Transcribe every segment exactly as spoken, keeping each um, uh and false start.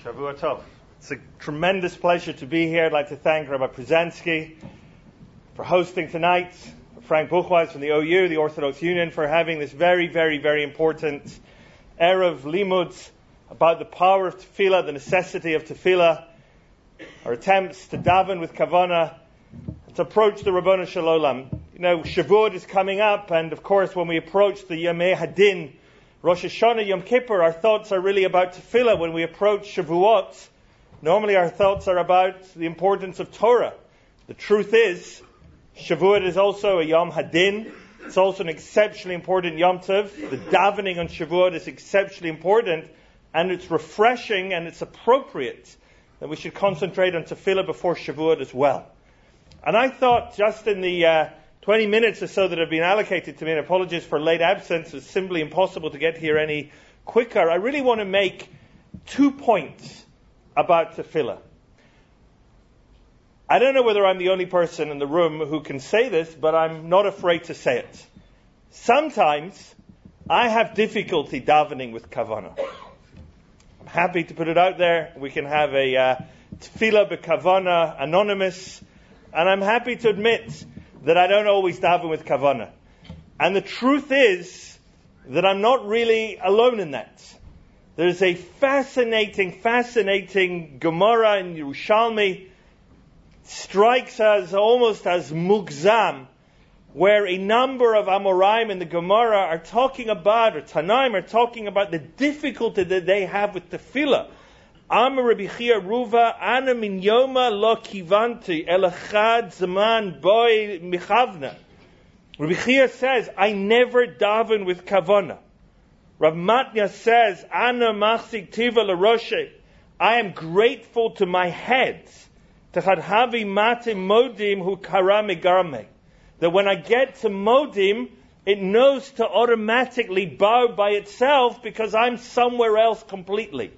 Shavua Tov. It's a tremendous pleasure to be here. I'd like to thank Rabbi Brzezinski for hosting tonight, Frank Buchweiss from the O U, the Orthodox Union, for having this very, very, very important Erev Limud about the power of tefillah, the necessity of tefillah, our attempts to daven with kavanah, to approach the Rabbanu Shalom. You know, Shavuot is coming up, and of course when we approach the Yamei Hadin, Rosh Hashanah, Yom Kippur, our thoughts are really about tefillah. When we approach Shavuot, normally our thoughts are about the importance of Torah. The truth is, Shavuot is also a Yom Hadin. It's also an exceptionally important Yom Tov. The davening on Shavuot is exceptionally important, and it's refreshing and it's appropriate that we should concentrate on tefillah before Shavuot as well. And I thought just in the uh, twenty minutes or so that have been allocated to me, and apologies for late absence, it's simply impossible to get here any quicker. I really want to make two points about tefillah. I don't know whether I'm the only person in the room who can say this, but I'm not afraid to say it. Sometimes I have difficulty davening with kavanah. I'm happy to put it out there. We can have a uh, tefillah b'kavanah anonymous, and I'm happy to admit that I don't always daven with kavanah. And the truth is that I'm not really alone in that. There's a fascinating, fascinating Gemara in Yerushalmi, strikes us almost as mugzam, where a number of Amoraim in the Gemara are talking about, or Tanaim are talking about the difficulty that they have with tefillah. Amar Rabbi Chia Ruva, ana min yoma lo kivanti, elachad zaman boy michavna. Rabbi Chia says, I never daven with kavanah. Rav Matnya says, ana machzik tiva l'roshe. I am grateful to my head. Techadhavi matim modim hu kara megarme. That when I get to modim, it knows to automatically bow by itself because I'm somewhere else completely.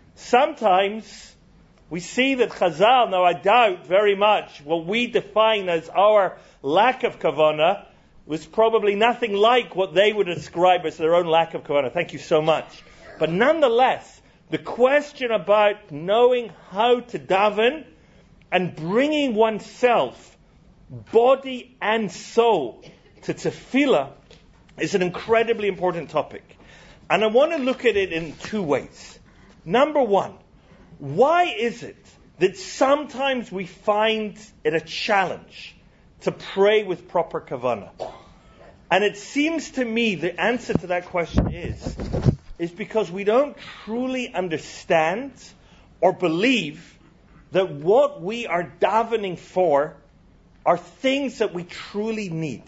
Sometimes we see that Chazal, now I doubt very much, what we define as our lack of kavanah was probably nothing like what they would describe as their own lack of kavanah. Thank you so much. But nonetheless, the question about knowing how to daven and bringing oneself, body and soul, to tefillah is an incredibly important topic. And I want to look at it in two ways. Number one, why is it that sometimes we find it a challenge to pray with proper kavanah? And it seems to me the answer to that question is, is because we don't truly understand or believe that what we are davening for are things that we truly need.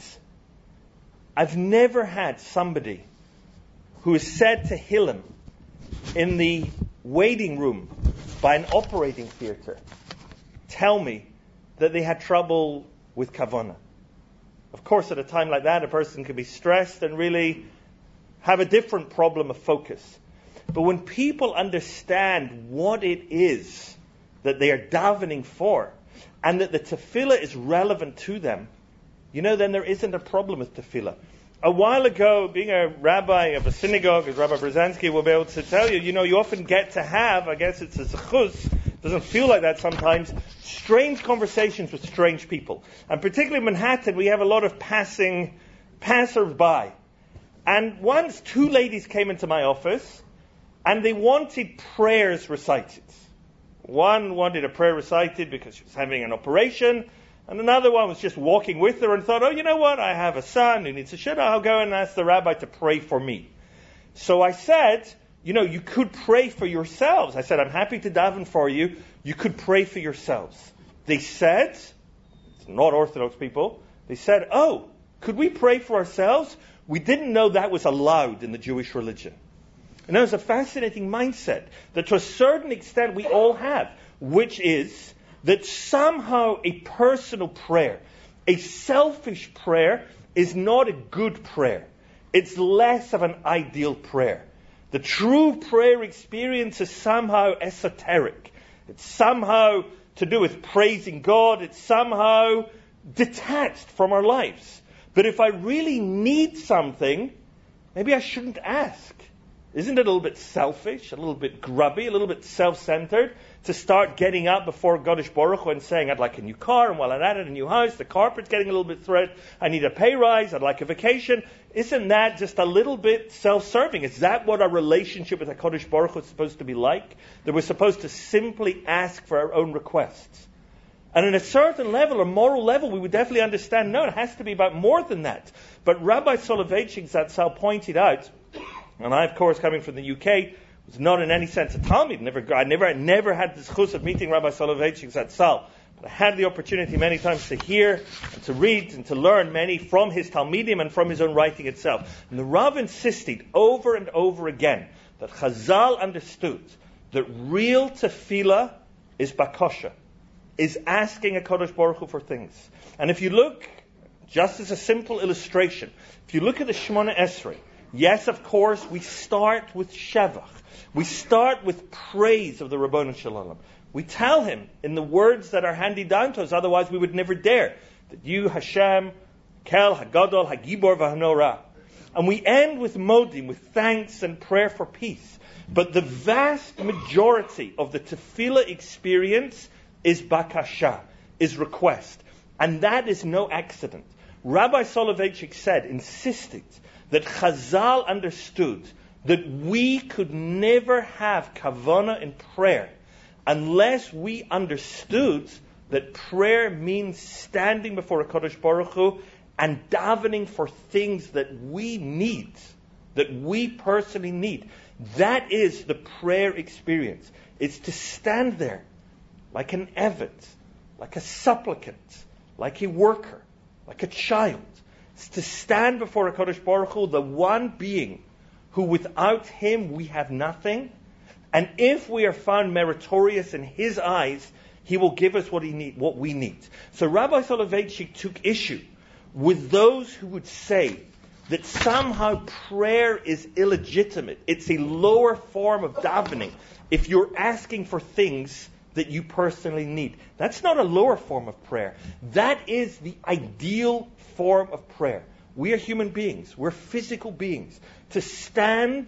I've never had somebody who has said to Hillel in the waiting room by an operating theater, tell me that they had trouble with kavanah. Of course, at a time like that, a person can be stressed and really have a different problem of focus. But when people understand what it is that they are davening for, and that the tefillah is relevant to them, you know, then there isn't a problem with tefillah. A while ago, being a rabbi of a synagogue, as Rabbi Brzezinski will be able to tell you, you know, you often get to have, I guess it's a zechus, doesn't feel like that sometimes, strange conversations with strange people. And particularly in Manhattan, we have a lot of passing, passers-by. And once two ladies came into my office, and they wanted prayers recited. One wanted a prayer recited because she was having an operation, and another one was just walking with her and thought, oh, you know what, I have a son who needs a shidduch, I'll go and ask the rabbi to pray for me. So I said, you know, you could pray for yourselves. I said, I'm happy to daven for you. You could pray for yourselves. They said, it's not Orthodox people, they said, oh, could we pray for ourselves? We didn't know that was allowed in the Jewish religion. And that was a fascinating mindset that to a certain extent we all have, which is that somehow a personal prayer, a selfish prayer, is not a good prayer. It's less of an ideal prayer. The true prayer experience is somehow esoteric. It's somehow to do with praising God. It's somehow detached from our lives. But if I really need something, maybe I shouldn't ask. Isn't it a little bit selfish, a little bit grubby, a little bit self-centered to start getting up before Godesh Baruch Hu and saying, I'd like a new car, and while I'm at it, a new house, the carpet's getting a little bit thread, I need a pay rise, I'd like a vacation. Isn't that just a little bit self-serving? Is that what our relationship with HaKadosh Baruch Hu is supposed to be like? That we're supposed to simply ask for our own requests? And on a certain level, a moral level, we would definitely understand, no, it has to be about more than that. But Rabbi Soloveitchik Zatzal pointed out, and I, of course, coming from the U K, was not in any sense a Talmud. Never, I never, never had the chus of meeting Rabbi Soloveitchik Zatzal. But I had the opportunity many times to hear and to read and to learn many from his Talmidim and from his own writing itself. And the Rav insisted over and over again that Chazal understood that real tefillah is bakosha, is asking HaKadosh Baruch Hu for things. And if you look, just as a simple illustration, if you look at the Shemona Esrei, yes, of course, we start with Shevach. We start with praise of the Ribbono Shel Olam. We tell him in the words that are handed down to us, otherwise we would never dare, that you, Hashem, Kel, Hagadol, Hagibor, Vahanora. And we end with Modim, with thanks and prayer for peace. But the vast majority of the tefillah experience is bakasha, is request. And that is no accident. Rabbi Soloveitchik said, insisted, that Chazal understood that we could never have kavanah in prayer unless we understood that prayer means standing before HaKadosh Baruch Hu and davening for things that we need, that we personally need. That is the prayer experience. It's to stand there like an eved, like a supplicant, like a worker, like a child. It's to stand before HaKadosh Baruch Hu, the one being who without him we have nothing. And if we are found meritorious in his eyes, he will give us what he need, what we need. So Rabbi Soloveitchik took issue with those who would say that somehow prayer is illegitimate. It's a lower form of davening if you're asking for things that you personally need. That's not a lower form of prayer. That is the ideal form of prayer. We are human beings. We're physical beings. To stand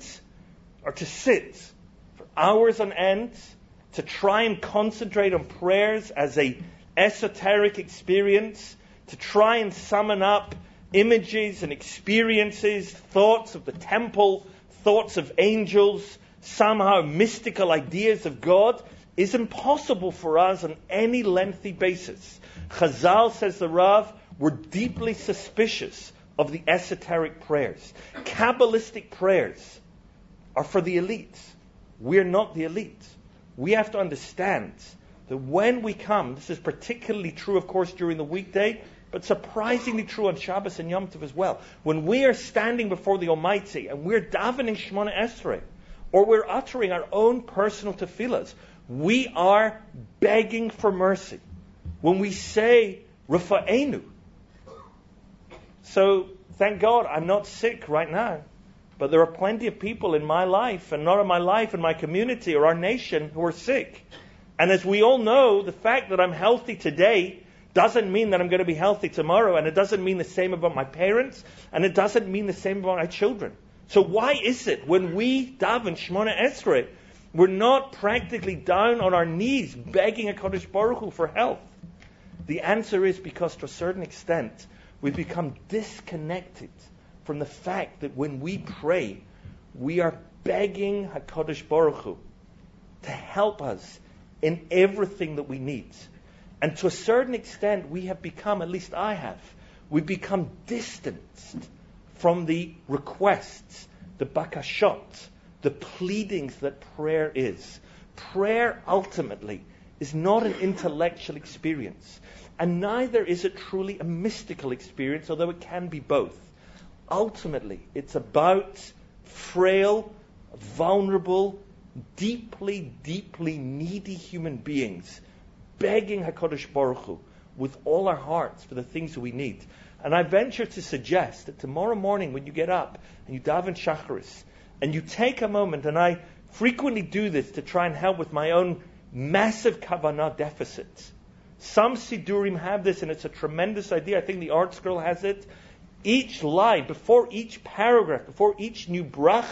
or to sit for hours on end, to try and concentrate on prayers as a esoteric experience, to try and summon up images and experiences, thoughts of the temple, thoughts of angels, somehow mystical ideas of God, is impossible for us on any lengthy basis. Chazal, says the Rav, we're deeply suspicious of the esoteric prayers. Kabbalistic prayers are for the elite. We're not the elite. We have to understand that when we come, this is particularly true, of course, during the weekday, but surprisingly true on Shabbos and Yom Tov as well. When we are standing before the Almighty and we're davening Shemona Esrei, or we're uttering our own personal tefillahs, we are begging for mercy. When we say, Rafa'enu. So, thank God, I'm not sick right now. But there are plenty of people in my life, and not in my life, in my community, or our nation, who are sick. And as we all know, the fact that I'm healthy today doesn't mean that I'm going to be healthy tomorrow, and it doesn't mean the same about my parents, and it doesn't mean the same about my children. So why is it when we daven Shemona Esrei, we're not practically down on our knees begging HaKadosh Baruch Hu for health? The answer is because to a certain extent, we've become disconnected from the fact that when we pray, we are begging HaKadosh Baruch Hu to help us in everything that we need. And to a certain extent, we have become, at least I have, we've become distanced from the requests, the bakashot, the pleadings that prayer is. Prayer ultimately is not an intellectual experience, and neither is it truly a mystical experience, although it can be both. Ultimately, it's about frail, vulnerable, deeply, deeply needy human beings begging HaKadosh Baruch Hu with all our hearts for the things that we need. And I venture to suggest that tomorrow morning when you get up and you daven Shacharis, and you take a moment, and I frequently do this to try and help with my own massive kavanah deficits. Some Sidurim have this, and it's a tremendous idea. I think the Art Scroll has it. Each line, before each paragraph, before each new bracha,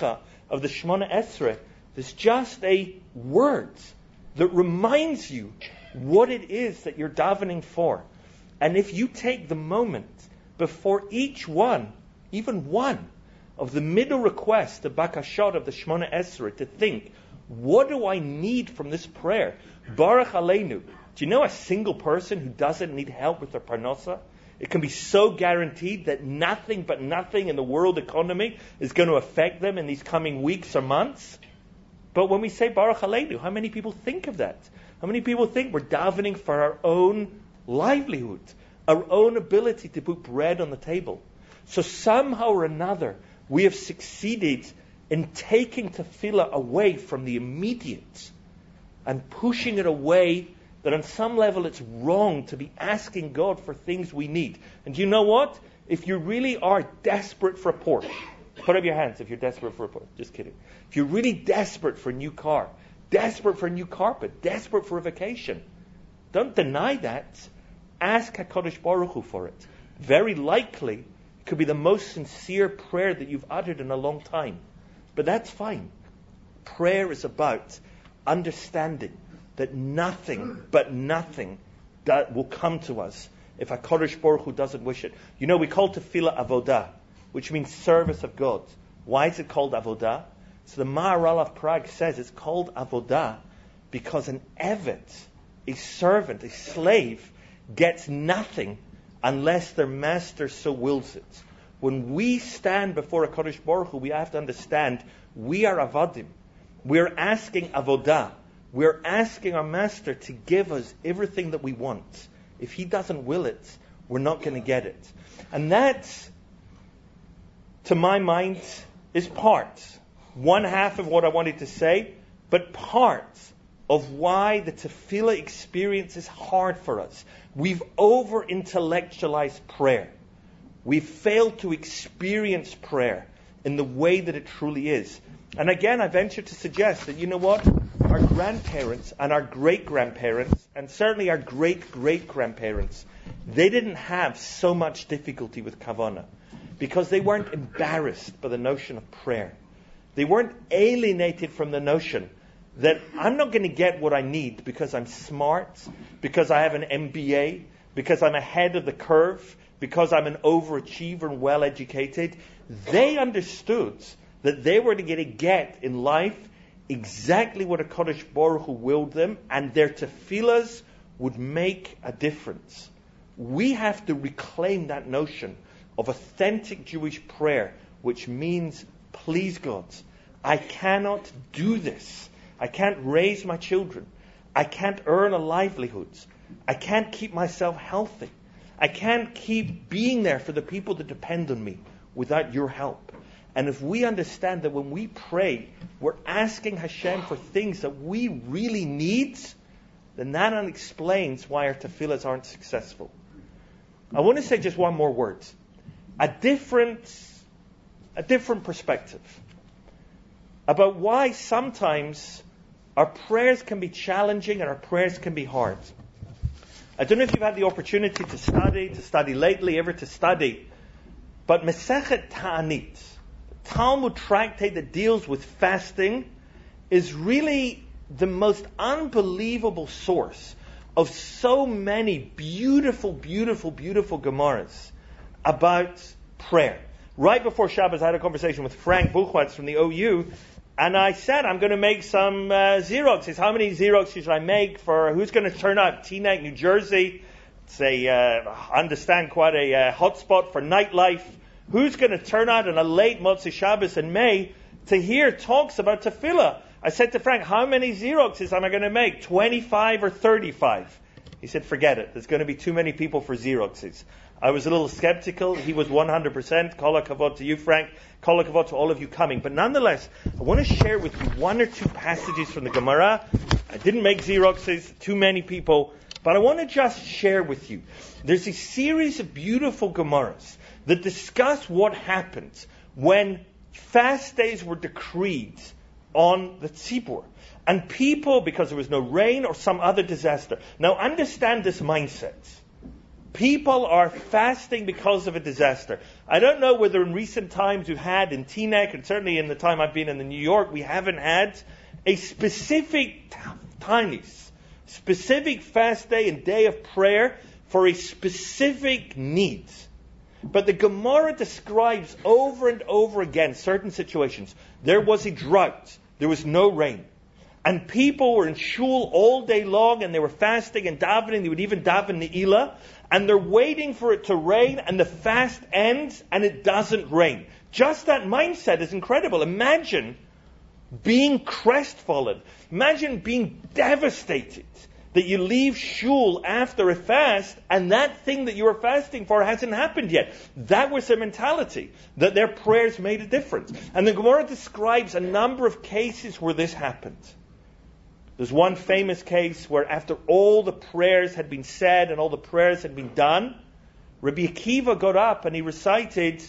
of the Shemona Esrei, there's just a word that reminds you what it is that you're davening for. And if you take the moment before each one, even one, of the middle request, the bakashot of the Shemona Esrei, to think, what do I need from this prayer? Baruch Aleinu. Do you know a single person who doesn't need help with their parnasa? It can be so guaranteed that nothing but nothing in the world economy is going to affect them in these coming weeks or months. But when we say Baruch Aleinu, how many people think of that? How many people think we're davening for our own livelihood, our own ability to put bread on the table? So somehow or another, we have succeeded in taking tefillah away from the immediate and pushing it away, that on some level it's wrong to be asking God for things we need. And you know what? If you really are desperate for a Porsche, put up your hands if you're desperate for a Porsche. Just kidding. If you're really desperate for a new car, desperate for a new carpet, desperate for a vacation, don't deny that. Ask HaKadosh Baruch Hu for it. Very likely, it could be the most sincere prayer that you've uttered in a long time. But that's fine. Prayer is about understanding that nothing but nothing that will come to us if HaKadosh Baruch Hu doesn't wish it. You know, we call tefillah avodah, which means service of God. Why is it called avodah? So the Maharal of Prague says it's called avodah because an evet, a servant, a slave, gets nothing unless their master so wills it. When we stand before HaKadosh Baruch Hu, we have to understand we are avadim. We're asking avodah. We're asking our master to give us everything that we want. If he doesn't will it, we're not going to get it. And that, to my mind, is part, one half of what I wanted to say, but part of why the tefillah experience is hard for us. We've over-intellectualized prayer. We've failed to experience prayer in the way that it truly is. And again, I venture to suggest that, you know what? Our grandparents and our great-grandparents, and certainly our great-great-grandparents, they didn't have so much difficulty with kavanah because they weren't embarrassed by the notion of prayer. They weren't alienated from the notion that I'm not going to get what I need because I'm smart, because I have an M B A, because I'm ahead of the curve, because I'm an overachiever and well-educated. They understood that they were going to get in life exactly what HaKadosh Baruch Hu willed them, and their tefillahs would make a difference. We have to reclaim that notion of authentic Jewish prayer, which means, please God, I cannot do this. I can't raise my children. I can't earn a livelihood. I can't keep myself healthy. I can't keep being there for the people that depend on me without your help. And if we understand that when we pray, we're asking Hashem for things that we really need, then that explains why our tefillahs aren't successful. I want to say just one more word. A different, a different perspective about why sometimes our prayers can be challenging and our prayers can be hard. I don't know if you've had the opportunity to study, to study lately, ever to study, but Masechet Ta'anit, Talmud tractate that deals with fasting, is really the most unbelievable source of so many beautiful, beautiful, beautiful Gemaras about prayer. Right before Shabbos, I had a conversation with Frank Buchwatz from the O U, and I said, I'm going to make some uh, Xeroxes. How many Xeroxes should I make for, who's going to turn up? Teaneck, New Jersey. It's a, uh, understand, quite a uh, hotspot for nightlife. Who's going to turn out on a late Motzei Shabbos in May to hear talks about tefillah? I said to Frank, how many Xeroxes am I going to make? twenty-five or thirty-five? He said, forget it. There's going to be too many people for Xeroxes. I was a little skeptical. He was one hundred percent. Kol hakavod to you, Frank. Kol hakavod to all of you coming. But nonetheless, I want to share with you one or two passages from the Gemara. I didn't make Xeroxes, too many people. But I want to just share with you. There's a series of beautiful Gemaras that discuss what happened when fast days were decreed on the Tzibur. And people, because there was no rain or some other disaster. Now understand this mindset. People are fasting because of a disaster. I don't know whether in recent times we've had in Teaneck, and certainly in the time I've been in the New York, we haven't had a specific tinies, specific fast day and day of prayer for a specific need. But the Gemara describes over and over again certain situations. There was a drought. There was no rain. And people were in shul all day long, and they were fasting and davening. They would even daven Ne'ilah. And they're waiting for it to rain, and the fast ends, and it doesn't rain. Just that mindset is incredible. Imagine being crestfallen. Imagine being devastated that you leave shul after a fast, and that thing that you were fasting for hasn't happened yet. That was their mentality, that their prayers made a difference. And the Gemara describes a number of cases where this happened. There's one famous case where after all the prayers had been said and all the prayers had been done, Rabbi Akiva got up and he recited,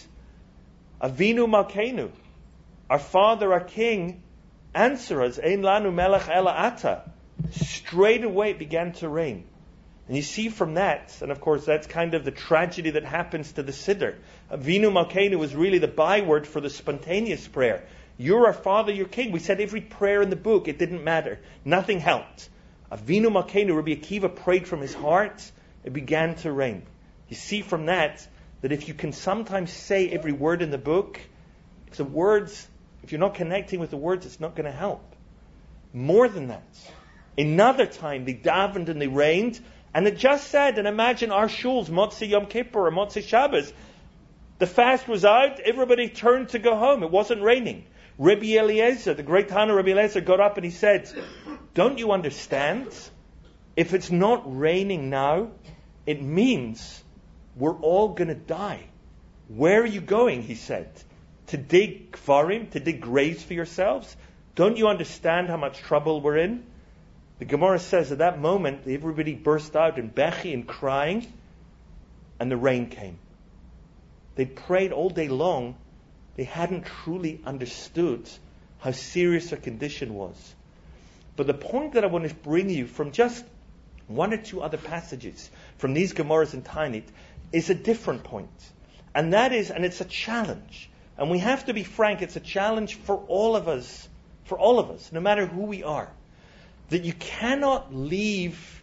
Avinu Malkeinu, our Father, our King, answer us, Ein lanu melech ela ata. Straight away it began to rain. And you see from that, and of course that's kind of the tragedy that happens to the Siddur. Avinu Malkeinu was really the byword for the spontaneous prayer. You're our Father, your King. We said every prayer in the book, it didn't matter. Nothing helped. Avinu Malkeinu, Rabbi Akiva prayed from his heart. It began to rain. You see from that, that if you can sometimes say every word in the book, if the words, if you're not connecting with the words, it's not going to help. More than that, another time they davened and they rained, and it just said, and imagine our shuls, Motzei Yom Kippur or Motzei Shabbos, the fast was out, everybody turned to go home. It wasn't raining. Rabbi Eliezer, the great Tana Rabbi Eliezer, got up and he said, don't you understand? If it's not raining now, it means we're all going to die. Where are you going, he said? To dig kvarim, to dig graves for yourselves? Don't you understand how much trouble we're in? The Gemara says at that moment, everybody burst out in bechi and crying, and the rain came. They prayed all day long. They hadn't truly understood how serious their condition was. But the point that I want to bring you from just one or two other passages from these Gemaras in Tainit is a different point. And that is, and it's a challenge. And we have to be frank, it's a challenge for all of us, for all of us, no matter who we are. That you cannot leave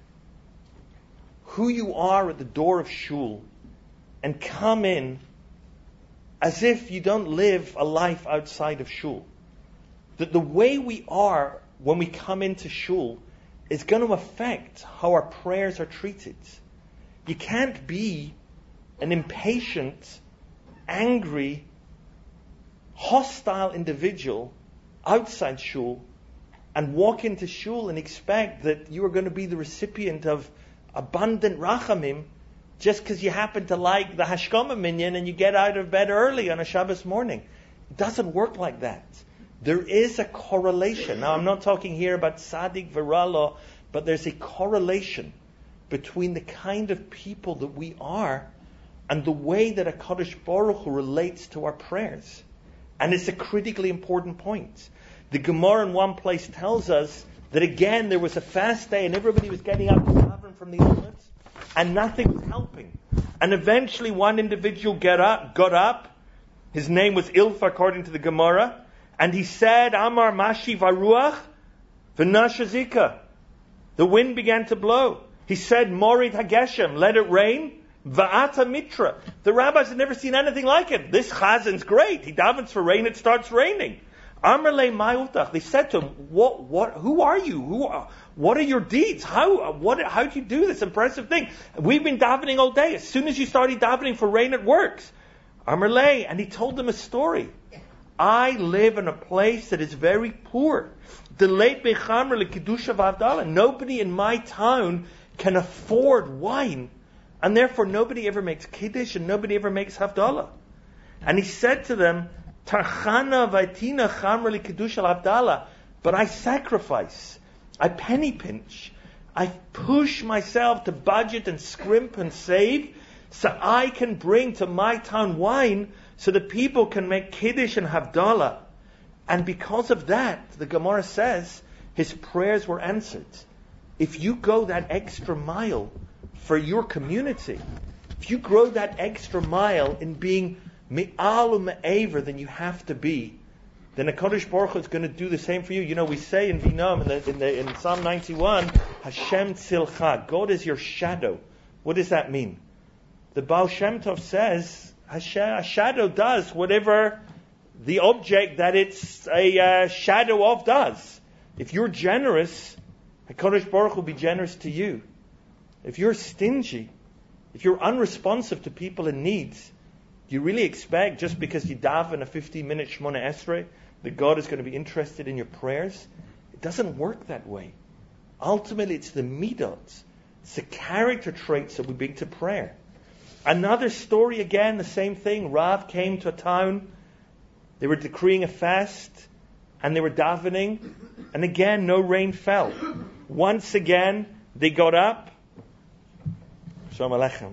who you are at the door of shul and come in as if you don't live a life outside of shul. That the way we are when we come into shul is going to affect how our prayers are treated. You can't be an impatient, angry, hostile individual outside shul and walk into shul and expect that you are going to be the recipient of abundant rachamim just because you happen to like the Hashkama minyan and you get out of bed early on a Shabbos morning. It doesn't work like that. There is a correlation. Now, I'm not talking here about tzaddik v'ralo, but there's a correlation between the kind of people that we are and the way that HaKadosh Baruch Hu relates to our prayers. And it's a critically important point. The Gemara in one place tells us that again there was a fast day and everybody was getting up to daven from the Olives, and nothing was helping. And eventually one individual get up, got up. His name was Ilfa, according to the Gemara. And he said, Amar Mashi Varuach V'nashazika. The wind began to blow. He said, Morid Hageshem, let it rain. Va'ata Mitra. The rabbis had never seen anything like it. This Chazan's great. He davens for rain, it starts raining. Amarle Ma'utach. They said to him, what, what, who are you? Who are, what are your deeds? How, what, how do you do this impressive thing? We've been davening all day. As soon as you started davening for rain, it works. Amarle. And he told them a story. I live in a place that is very poor. Nobody in my town can afford wine. And therefore nobody ever makes Kiddush and nobody ever makes Havdalah. And he said to them, Tarchana vaitina chamra Kiddush al Havdalah. But I sacrifice. I penny pinch. I push myself to budget and scrimp and save so I can bring to my town wine so that people can make Kiddush and Havdalah. And because of that, the Gemara says, his prayers were answered. If you go that extra mile for your community, if you grow that extra mile in being me'al u'me'aver than you have to be, then HaKadosh Baruch Hu is going to do the same for you. You know, we say in Vinam, in, the, in, the, in Psalm ninety-one, Hashem tzilcha, God is your shadow. What does that mean? The Baal Shem Tov says, Hashem, a shadow does whatever the object that it's a uh, shadow of does. If you're generous, HaKadosh Baruch Hu will be generous to you. If you're stingy, if you're unresponsive to people in need, do you really expect just because you daven a fifteen-minute Shemona Esrei that God is going to be interested in your prayers? It doesn't work that way. Ultimately, it's the midot, it's the character traits that we bring to prayer. Another story again, the same thing. Rav came to a town, they were decreeing a fast, and they were davening, and again, no rain fell. Once again, they got up. Shalom Aleichem.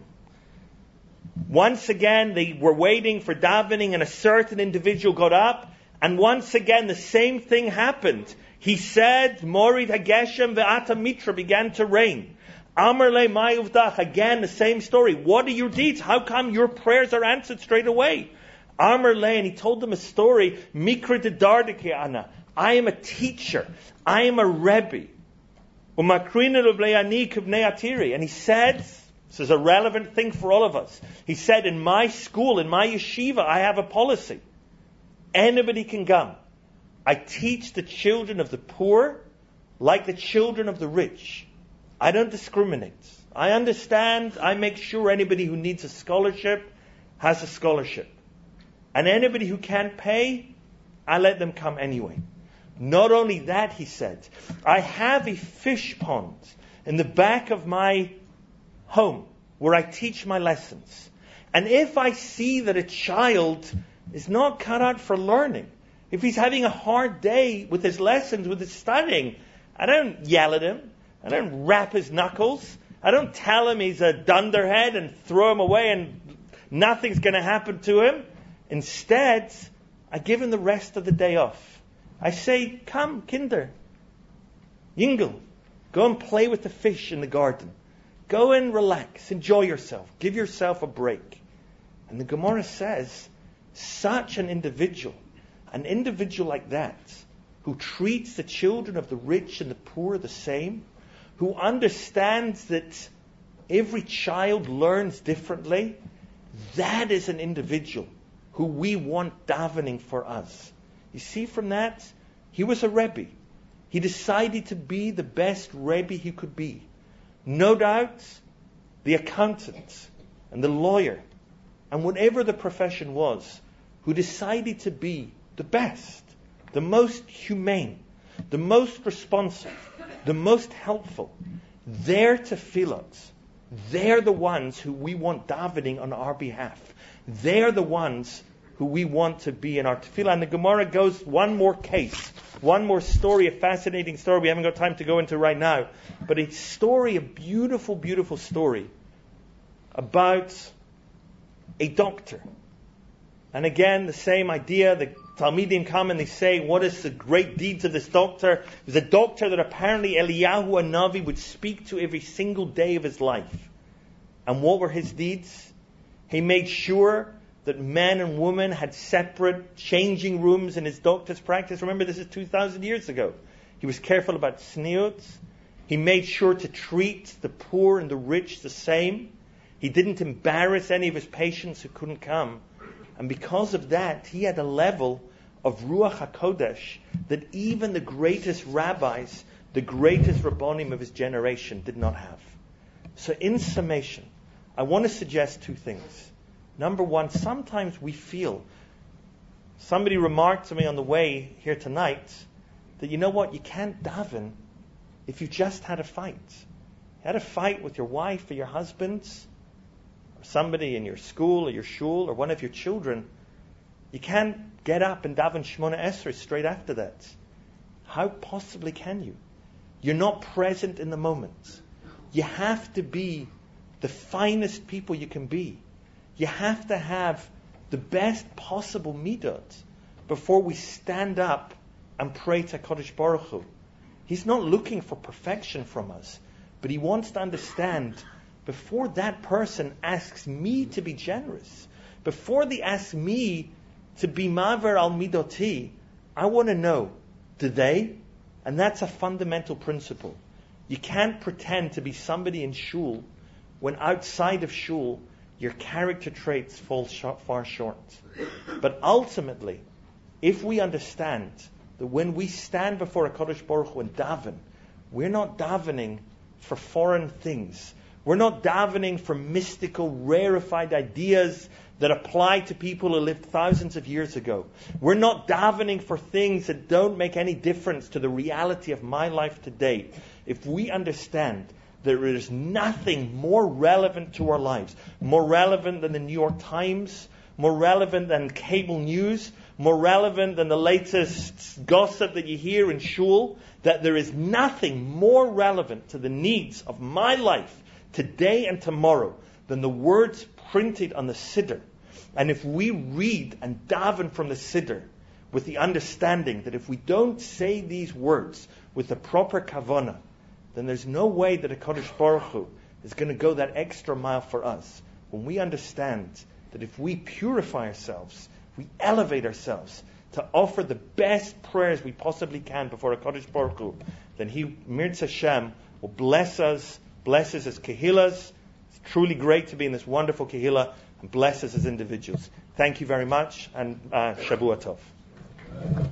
Once again, they were waiting for davening, and a certain individual got up, and once again, the same thing happened. He said, Morid Hageshem ve'ata mitra, began to rain. Amar le ma'uvdach, again, the same story. What are your deeds? How come your prayers are answered straight away? Amar le, and he told them a story, Mikra de dardike ana. I am a teacher. I am a Rebbe. Umakrina of le'ani kibnei atiri. And he said, this is a relevant thing for all of us. He said, in my school, in my yeshiva, I have a policy. Anybody can come. I teach the children of the poor like the children of the rich. I don't discriminate. I understand. I make sure anybody who needs a scholarship has a scholarship. And anybody who can't pay, I let them come anyway. Not only that, he said, I have a fish pond in the back of my home where I teach my lessons. And if I see that a child is not cut out for learning, if he's having a hard day with his lessons, with his studying, I don't yell at him. I don't rap his knuckles. I don't tell him he's a dunderhead and throw him away and nothing's going to happen to him. Instead, I give him the rest of the day off. I say, come, kinder, yingel, go and play with the fish in the garden. Go and relax, enjoy yourself, give yourself a break. And the Gemara says, such an individual, an individual like that, who treats the children of the rich and the poor the same, who understands that every child learns differently, that is an individual who we want davening for us. You see from that, he was a Rebbe. He decided to be the best Rebbe he could be. No doubt, the accountant and the lawyer and whatever the profession was, who decided to be the best, the most humane, the most responsive, the most helpful. Their tefillot, they're the ones who we want davening on our behalf. They're the ones who we want to be in our tefillah. And the Gemara goes one more case, one more story, a fascinating story we haven't got time to go into right now. But a story, a beautiful, beautiful story about a doctor. And again, the same idea, the Talmidim come and they say, what is the great deeds of this doctor? There's a doctor that apparently Eliyahu HaNavi would speak to every single day of his life. And what were his deeds? He made sure that men and women had separate changing rooms in his doctor's practice. Remember, this is two thousand years ago. He was careful about sniut. He made sure to treat the poor and the rich the same. He didn't embarrass any of his patients who couldn't come. And because of that, he had a level of Ruach HaKodesh that even the greatest rabbis, the greatest Rabbonim of his generation did not have. So in summation, I want to suggest two things. Number one, sometimes we feel, somebody remarked to me on the way here tonight, that you know what, you can't daven if you just had a fight. You had a fight with your wife or your husband, or somebody in your school or your shul or one of your children. You can't get up and daven Shemona Esrei straight after that. How possibly can you? You're not present in the moment. You have to be the finest people you can be. You have to have the best possible midot before we stand up and pray to HaKadosh Baruch Hu. He's not looking for perfection from us, but he wants to understand before that person asks me to be generous, before they ask me to be maver al midoti, I want to know, do they? And that's a fundamental principle. You can't pretend to be somebody in shul when outside of shul your character traits fall short, far short. But ultimately, if we understand that when we stand before a Kadosh Baruch Hu and daven, we're not davening for foreign things. We're not davening for mystical, rarefied ideas that apply to people who lived thousands of years ago. We're not davening for things that don't make any difference to the reality of my life today. If we understand there is nothing more relevant to our lives, more relevant than the New York Times, more relevant than cable news, more relevant than the latest gossip that you hear in shul, that there is nothing more relevant to the needs of my life today and tomorrow than the words printed on the Siddur. And if we read and daven from the Siddur with the understanding that if we don't say these words with the proper kavanah, then there's no way that a Kadosh Baruch Hu is going to go that extra mile for us. When we understand that if we purify ourselves, we elevate ourselves to offer the best prayers we possibly can before a Kadosh Baruch Hu, then He, Mirz Hashem, will bless us, bless us as Kehillas. It's truly great to be in this wonderful Kehillah, and bless us as individuals. Thank you very much, and uh, Shavua Tov.